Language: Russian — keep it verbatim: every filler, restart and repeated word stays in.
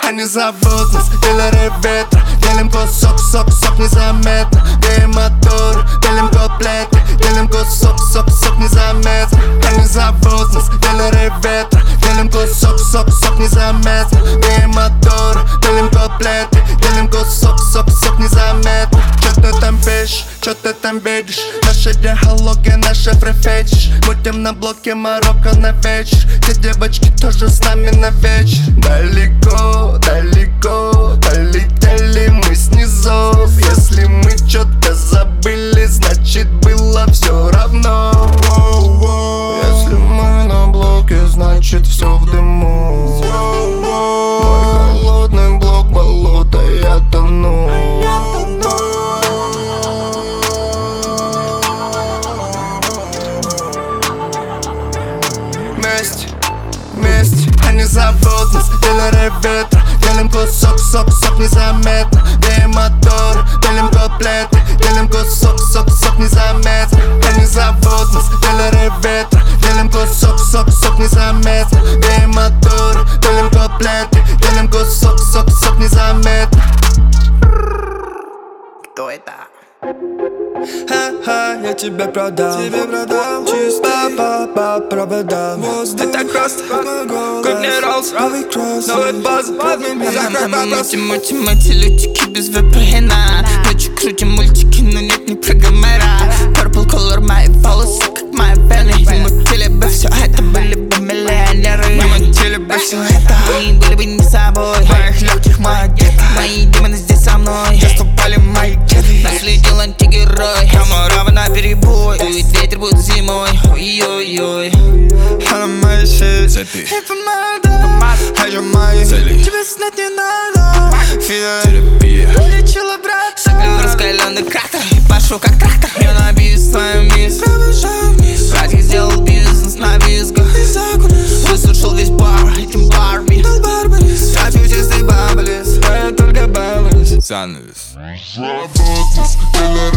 Они зовут нас дилеры ветра. Делим кусок, сок, сок незаметно. Делим мотор, делим куплеты. Делим кусок, сок, сок незаметно. Они зовут нас дилеры ветра. Делим кусок, сок, сок незаметно. Делим мотор, делим куплеты. Делим кусок, сок, сок незаметно. Чё ты там пишешь, чё ты там видишь? Наши диалоги, наши префетиш. Будем на блоке Марокко на вечер. Те девочки тоже с нами на вечер. Далеко, далеко долетели мы снизу. Если мы чё-то забыли, значит было всё равно. Если мы на блоке, значит всё в дыму. Мой холодный блок, болото, я тону. Вместе, вместе, они зовут нас дилеры ветра. Делим кусок, сок, сок незаметно. Делим мотор, делим куплеты. Делим кусок, сок, сок незаметно. Они зовут нас дилеры ветра. Делим кусок, сок, сок незаметно. Делим мотор, делим куплеты. Делим кусок, сок, сок незаметно. Кто это? Ха-ха, я тебя продам, тебе продам чисто по, по проводам. Это просто, как не Роллс, новый базз, Мути, мути, мути, лютики без веб-плена. Ночью крутим мультики, но нет ни программера. Purple color, мои волосы, как мои вены. Мы мутили бы все это, были бы миллионеры. Мы мутили бы все это, мы были бы не собой. Моих легких магет, мои демоны здесь со мной. Заступали мои кеды, наследил антигерой. Камарава на перебой, дует ветер, будет зимой. Ой-ой-ой. Она моя сеть, И помада, а я мои цели. тебе снять не надо. Терапия. Лечила брат, закрыл раскаленный кратер. Пошел как трактор, я набью свою мисс. Братик сделал бизнес на висках. Высушил весь бар этим Барби. Пропил чистый баблис, а я только баланс. Занавес. Зовут нас дилеры